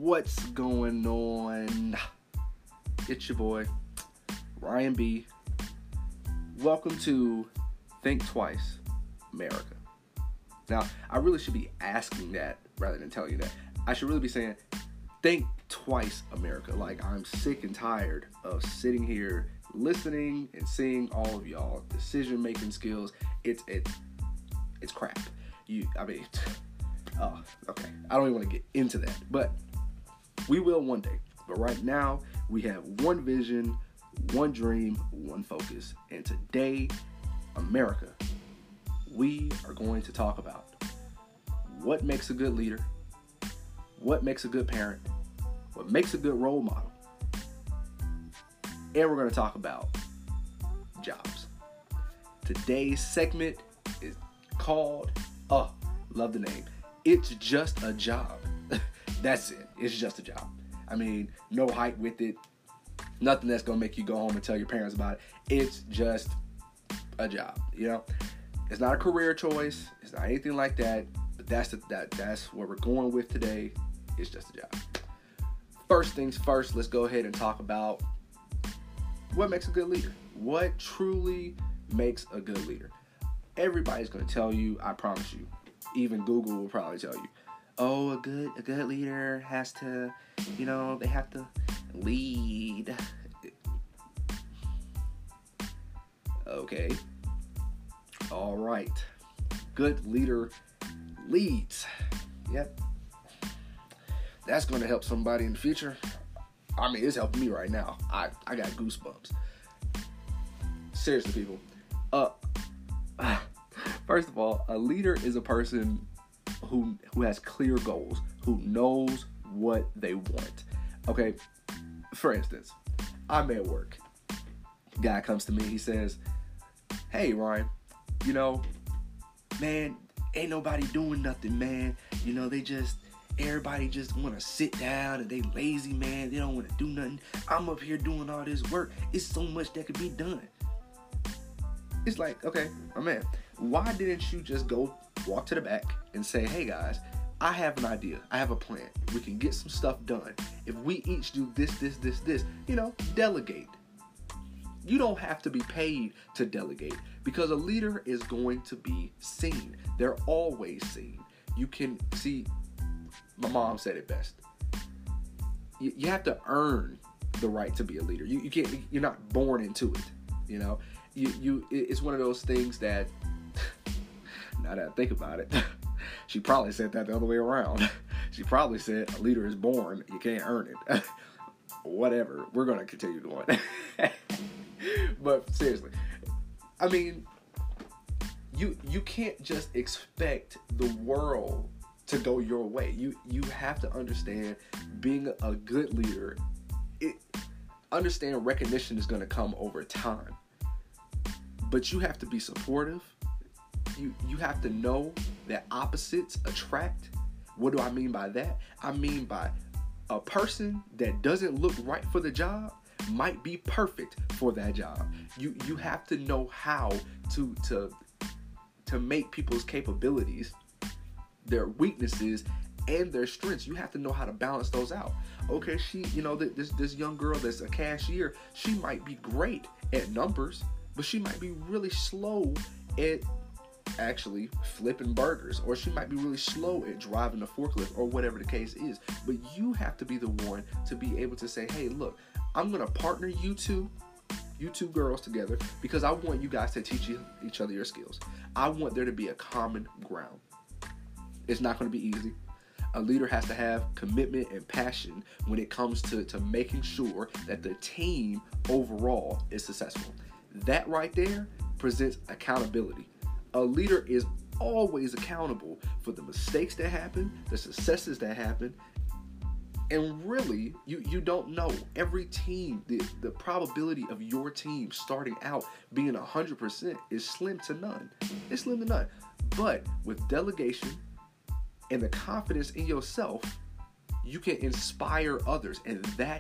What's going on? It's your boy, Ryan B. Welcome to Think Twice, America. Now, I really should be asking that rather than telling you that. I should really be saying, Think Twice, America. Like, I'm sick and tired of sitting here listening and seeing all of y'all decision-making skills. It's crap. Okay. I don't even want to get into that, but we will one day. But right now, we have one vision, one dream, one focus. And today, America, we are going to talk about what makes a good leader, what makes a good parent, what makes a good role model. And we're going to talk about jobs. Today's segment is called, love the name, It's Just a Job. That's it. It's just a job. I mean, no hype with it. Nothing that's going to make you go home and tell your parents about it. It's just a job, you know? It's not a career choice. It's not anything like that. But that's what we're going with today. It's just a job. First things first, let's go ahead and talk about what makes a good leader. What truly makes a good leader? Everybody's going to tell you, I promise you. Even Google will probably tell you, oh, a good leader has to, they have to lead. Okay. All right. Good leader leads. Yep. That's going to help somebody in the future. I mean, it's helping me right now. I got goosebumps. Seriously, people. First of all, a leader is a person who has clear goals, who knows what they want. Okay, for instance, I'm at work. Guy comes to me, he says, hey, Ryan, man, ain't nobody doing nothing, man. Everybody just want to sit down and they lazy, man. They don't want to do nothing. I'm up here doing all this work. It's so much that could be done. It's like, okay, my man, why didn't you just go walk to the back and say, hey guys, I have an idea. I have a plan. We can get some stuff done. If we each do this, delegate. You don't have to be paid to delegate because a leader is going to be seen. They're always seen. You can see, my mom said it best. You have to earn the right to be a leader. You can't, you're not born into it, It's one of those things that, now that I think about it, she probably said that the other way around. She probably said a leader is born, you can't earn it. Whatever, we're going to continue going. But seriously, I mean, you can't just expect the world to go your way. You have to understand being a good leader. Understand recognition is going to come over time. But you have to be supportive. You have to know that opposites attract. What do I mean by that? I mean by a person that doesn't look right for the job might be perfect for that job. You have to know how to make people's capabilities, their weaknesses, and their strengths. You have to know how to balance those out. Okay, this young girl that's a cashier, she might be great at numbers, but she might be really slow at actually flipping burgers, or she might be really slow at driving a forklift, or whatever the case is. But you have to be the one to be able to say, hey, look, I'm going to partner you two girls together because I want you guys to teach each other your skills. I want there to be a common ground. It's not going to be easy. A leader has to have commitment and passion when it comes to making sure that the team overall is successful. That right there presents accountability. A leader is always accountable for the mistakes that happen, the successes that happen, and really, you don't know. Every team, the probability of your team starting out being 100% is slim to none. It's slim to none. But with delegation and the confidence in yourself, you can inspire others, and that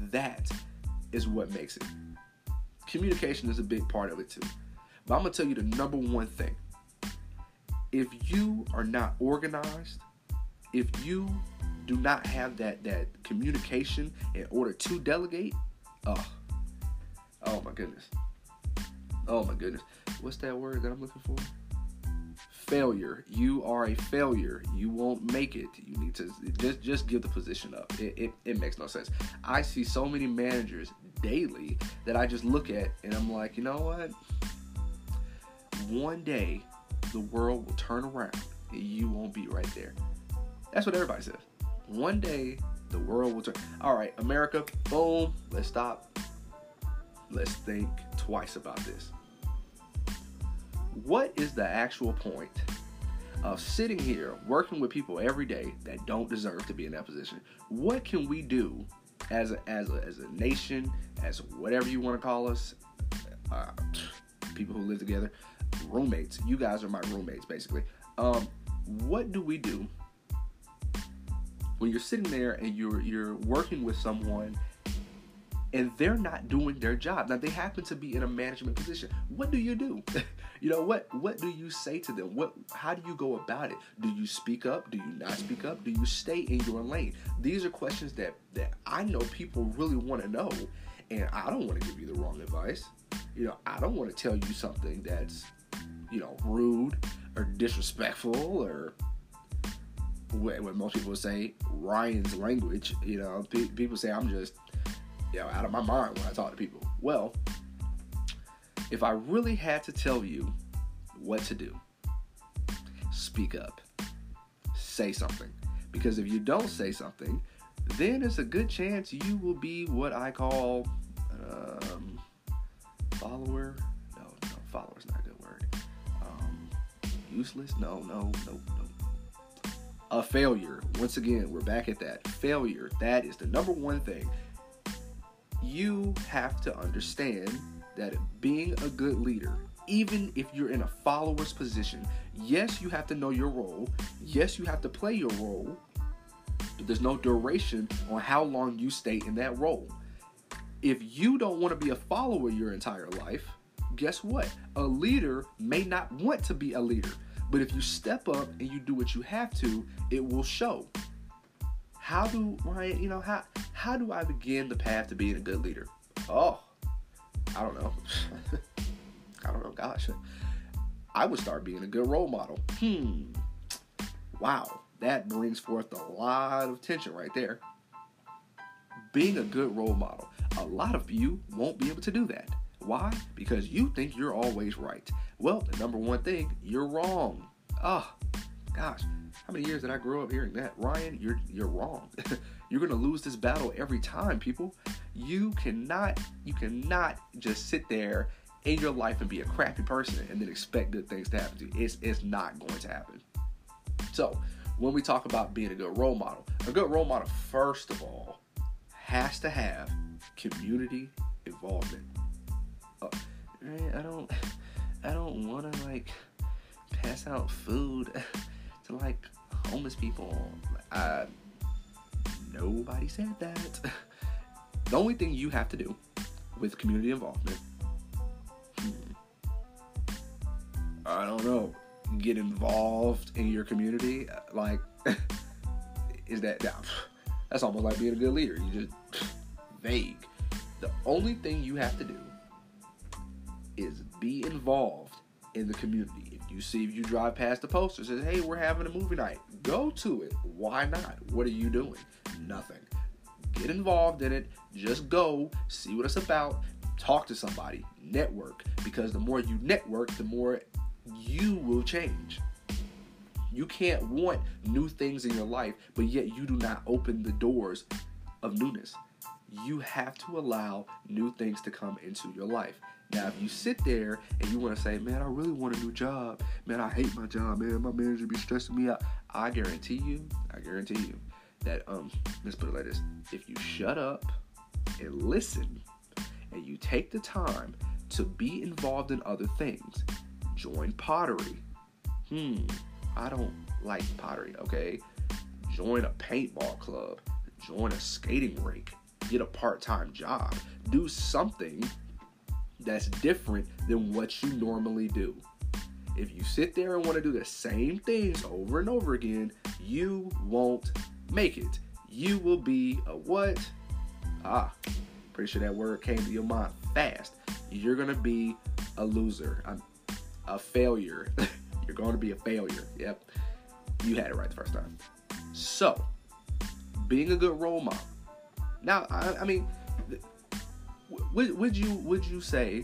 is what makes it. Communication is a big part of it too. But I'm going to tell you the number one thing. If you are not organized, if you do not have that communication in order to delegate, oh my goodness. Oh my goodness. What's that word that I'm looking for? Failure. You are a failure. You won't make it. You need to just give the position up. It makes no sense. I see so many managers daily that I just look at and I'm like, you know what? One day the world will turn around and you won't be right there. That's what everybody says. One day the world will turn. All right, America, boom. Let's stop. Let's think twice about this. What is the actual point of sitting here working with people every day that don't deserve to be in that position? What can we do as a nation, as whatever you want to call us, people who live together, roommates? You guys are my roommates, basically. What do we do when you're sitting there and you're working with someone and they're not doing their job? Now, they happen to be in a management position. What do you do? You know, what do you say to them? How do you go about it? Do you speak up? Do you not speak up? Do you stay in your lane? These are questions that I know people really want to know, and I don't want to give you the wrong advice. You know, I don't want to tell you something that's, you know, rude or disrespectful or what most people say, Ryan's language. You know, people say I'm just, you know, out of my mind when I talk to people. Well, if I really had to tell you what to do, speak up. Say something. Because if you don't say something, then it's a good chance you will be what I call follower. No, follower's not a good word. Useless? No. A failure. Once again, we're back at that. Failure. That is the number one thing. You have to understand that being a good leader, even if you're in a follower's position, yes, you have to know your role. Yes, you have to play your role, but there's no duration on how long you stay in that role. If you don't want to be a follower your entire life, guess what? A leader may not want to be a leader, but if you step up and you do what you have to, it will show. How do I begin the path to being a good leader? Oh, I don't know. Gosh. I would start being a good role model. Wow. That brings forth a lot of tension right there. Being a good role model. A lot of you won't be able to do that. Why? Because you think you're always right. Well, the number one thing, you're wrong. Oh, gosh. How many years did I grow up hearing that? Ryan, you're wrong. You're going to lose this battle every time, people. You cannot just sit there in your life and be a crappy person and then expect good things to happen to you. It's not going to happen. So, when we talk about being a good role model, first of all, has to have community involvement. I don't want to pass out food to homeless people. Nobody said that. The only thing you have to do with community involvement, I don't know, get involved in your community, is that's almost like being a good leader. You just vague. The only thing you have to do is be involved in the community. If you drive past the poster, says, hey, we're having a movie night, go to it. Why not? What are you doing? Nothing. Get involved in it. Just go, see what it's about, talk to somebody, network, because the more you network, the more you will change. You can't want new things in your life, but yet you do not open the doors of newness. You have to allow new things to come into your life. Now, if you sit there and you want to say, man, I really want a new job. Man, I hate my job. Man, my manager be stressing me out. I guarantee you that, let's put it like this. If you shut up and listen and you take the time to be involved in other things, join pottery. I don't like pottery, okay? Join a paintball club. Join a skating rink. Get a part-time job. Do something that's different than what you normally do. If you sit there and want to do the same things over and over again, you won't make it. You will be a what? Pretty sure that word came to your mind fast. You're going to be a loser, a failure. You're going to be a failure. Yep. You had it right the first time. So, being a good role model. Now, I mean, would you say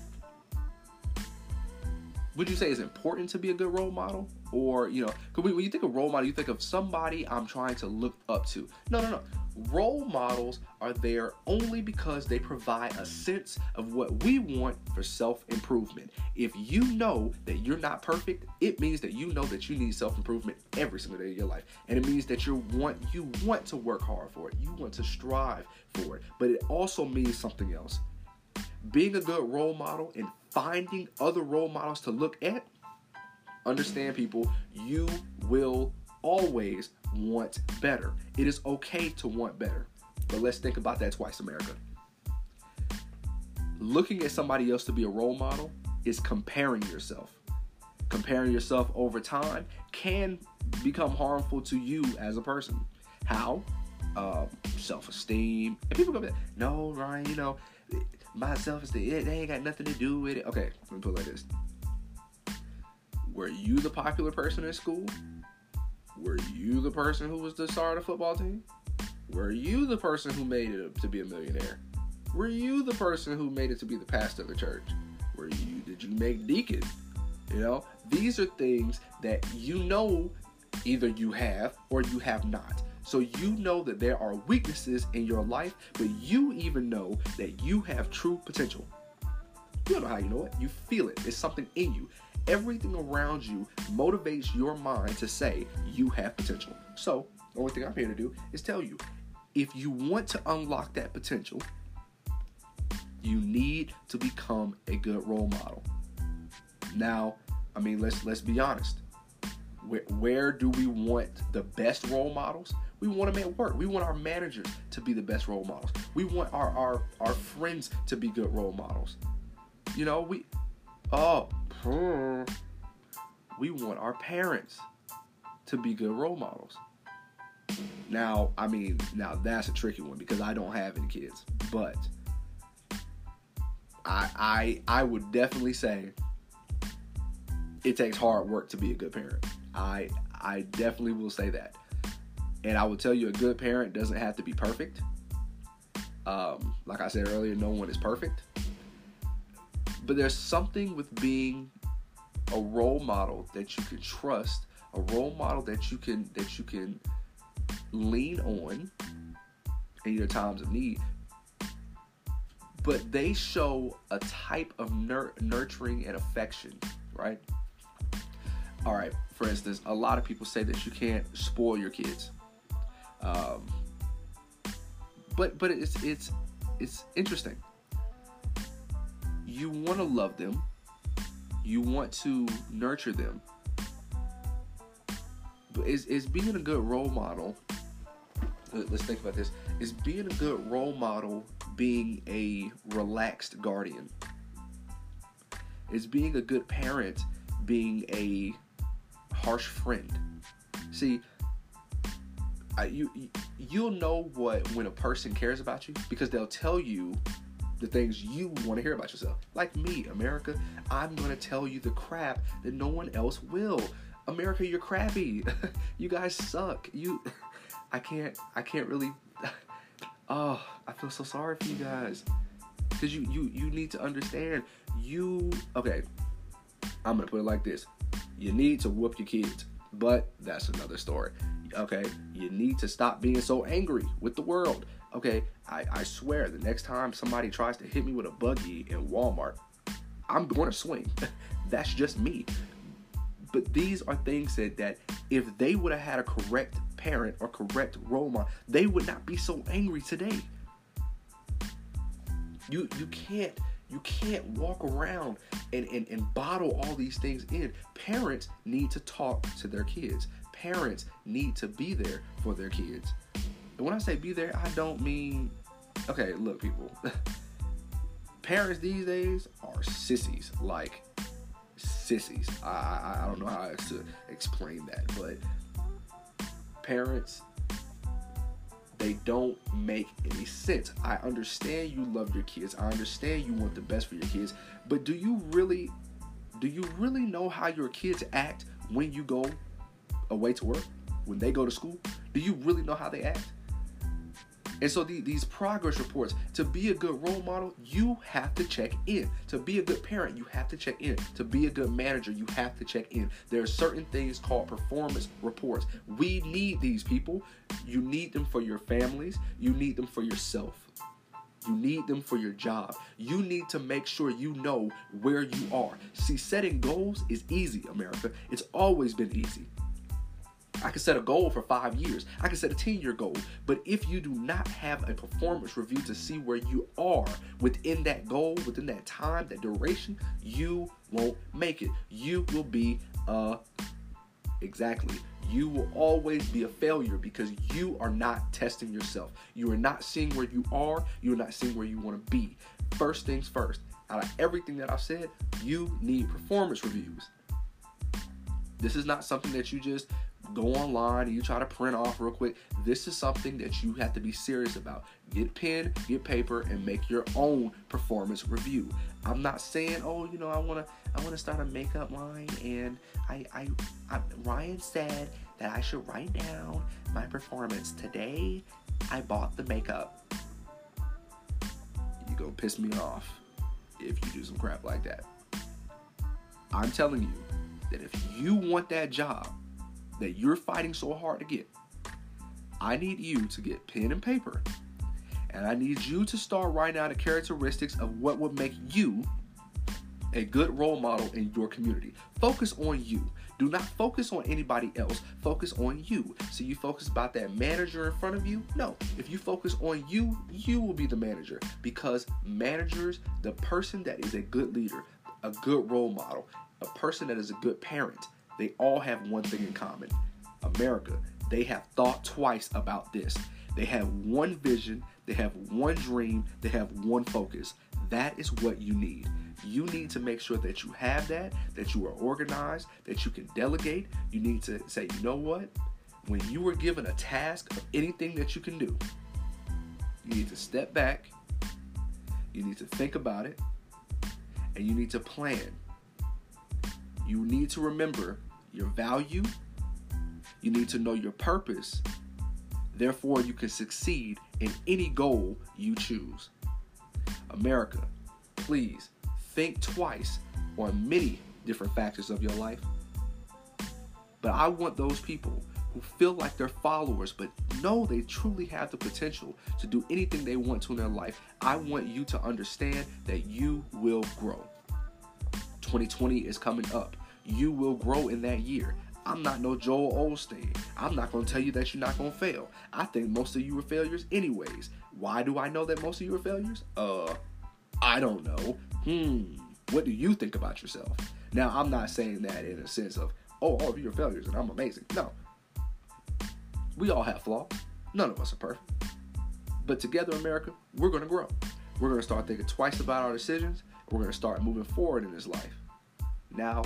it's important to be a good role model? Or, because when you think of role model, you think of somebody I'm trying to look up to. No. Role models are there only because they provide a sense of what we want for self-improvement. If you know that you're not perfect, it means that you know that you need self-improvement every single day of your life. And it means that you want to work hard for it. You want to strive for it. But it also means something else. Being a good role model and finding other role models to look at, understand, people, you will always want better. It is okay to want better. But let's think about that twice, America. Looking at somebody else to be a role model is comparing yourself. Comparing yourself over time can become harmful to you as a person. How? Self-esteem. And people go, no, Ryan, my self-esteem, they ain't got nothing to do with it. Okay, let me put it like this. Were you the popular person in school? Were you the person who was the star of the football team? Were you the person who made it to be a millionaire? Were you the person who made it to be the pastor of the church? Did you make deacon? These are things that either you have or you have not. So you know that there are weaknesses in your life, but you even know that you have true potential. You don't know how you know it. You feel it. It's something in you. Everything around you motivates your mind to say you have potential. So the only thing I'm here to do is tell you, if you want to unlock that potential, you need to become a good role model. Now, let's be honest. Where do we want the best role models? We want them at work. We want our managers to be the best role models. We want our friends to be good role models. We want our parents to be good role models. Now that's a tricky one because I don't have any kids, but I would definitely say it takes hard work to be a good parent. I definitely will say that. And I will tell you, a good parent doesn't have to be perfect. Like I said earlier, no one is perfect. But there's something with being a role model that you can trust, a role model that you can lean on in your times of need. But they show a type of nurturing and affection, right? All right, for instance, a lot of people say that you can't spoil your kids. But it's interesting. You want to love them. You want to nurture them. But is being a good role model, let's think about this, is being a good role model being a relaxed guardian? Is being a good parent being a harsh friend? See, you'll know when a person cares about you because they'll tell you the things you want to hear about yourself. Like me, America, I'm going to tell you the crap that no one else will. America, you're crappy. You guys suck. I can't really. Oh, I feel so sorry for you guys because you need to understand. Okay, I'm gonna put it like this: you need to whoop your kids, but that's another story. Okay, you need to stop being so angry with the world. Okay, I swear the next time somebody tries to hit me with a buggy in Walmart, I'm going to swing. That's just me. But these are things that if they would have had a correct parent or correct role model, they would not be so angry today. You can't walk around and bottle all these things in. Parents need to talk to their kids. Parents need to be there for their kids. And when I say be there, I don't mean, okay, look, people. Parents these days are sissies. Like, sissies. I don't know how to explain that, but parents They don't make any sense. I understand you love your kids. I understand you want the best for your kids. But do you really know how your kids act when you go away to work? When they go to school? Do you really know how they act? And so these progress reports, to be a good role model, you have to check in. To be a good parent, you have to check in. To be a good manager, you have to check in. There are certain things called performance reports. We need these people. You need them for your families. You need them for yourself. You need them for your job. You need to make sure you know where you are. See, setting goals is easy, America. It's always been easy. I can set a goal for 5 years. I can set a 10-year goal. But if you do not have a performance review to see where you are within that goal, within that time, that duration, you won't make it. You will be you will always be a failure because you are not testing yourself. You are not seeing where you are. You're not seeing where you want to be. First things first. Out of everything that I've said, you need performance reviews. This is not something that you just go online and you try to print off real quick. This is something that you have to be serious about. Get pen, get paper, and make your own performance review. I'm not saying, I want to start a makeup line, and Ryan said that I should write down my performance. Today, I bought the makeup. You're gonna piss me off if you do some crap like that. I'm telling you that if you want that job that you're fighting so hard to get, I need you to get pen and paper, and I need you to start writing out the characteristics of what would make you a good role model in your community. Focus on you. Do not focus on anybody else. Focus on you. So you focus about that manager in front of you? No. If you focus on you, you will be the manager, because managers, the person that is a good leader, a good role model, a person that is a good parent, they all have one thing in common. America, they have thought twice about this. They have one vision, they have one dream, they have one focus. That is what you need. You need to make sure that you have that you are organized, that you can delegate. You need to say, you know what? When you were given a task of anything that you can do, you need to step back, you need to think about it, and you need to plan. You need to remember your value. You need to know your purpose. Therefore, you can succeed in any goal you choose. America, please think twice on many different factors of your life. But I want those people who feel like they're followers but know they truly have the potential to do anything they want to in their life. I want you to understand that you will grow. 2020 is coming up. You will grow in that year. I'm not no Joel Osteen. I'm not going to tell you that you're not going to fail. I think most of you are failures anyways. Why do I know that most of you are failures? I don't know. What do you think about yourself? Now, I'm not saying that in a sense of, all of you are failures and I'm amazing. No. We all have flaws. None of us are perfect. But together, America, we're going to grow. We're going to start thinking twice about our decisions. We're going to start moving forward in this life. Now,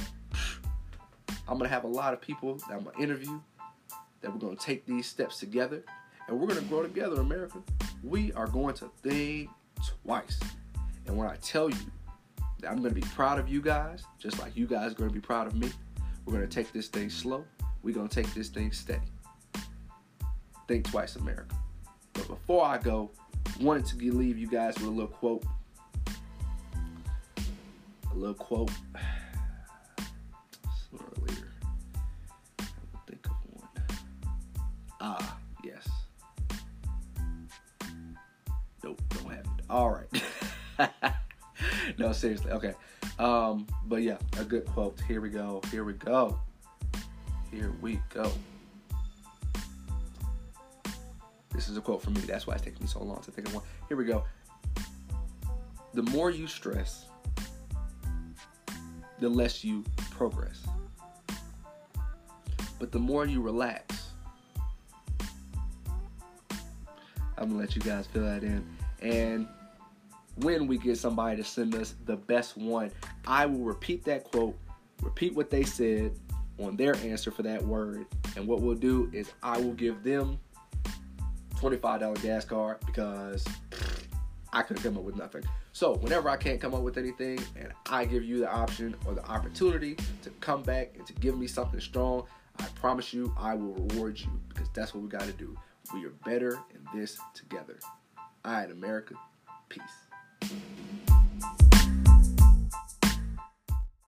I'm going to have a lot of people that I'm going to interview, that we're going to take these steps together, and we're going to grow together, America. We are going to think twice. And when I tell you that I'm going to be proud of you guys, just like you guys are going to be proud of me, we're going to take this thing slow. We're going to take this thing steady. Think twice, America. But before I go, I wanted to leave you guys with a little quote. Earlier. I will think of one. Yes. Nope, don't have it. All right. No, seriously. Okay. But yeah, a good quote. Here we go. This is a quote from me. That's why it's taking me so long to think of one. Here we go. The more you stress, the less you progress. But the more you relax, I'm going to let you guys fill that in. And when we get somebody to send us the best one, I will repeat that quote, repeat what they said on their answer for that word. And what we'll do is I will give them $25 gas card because I couldn't come up with nothing. So whenever I can't come up with anything and I give you the option or the opportunity to come back and to give me something strong, I promise you I will reward you, because that's what we got to do. We are better in this together. All right, America. Peace.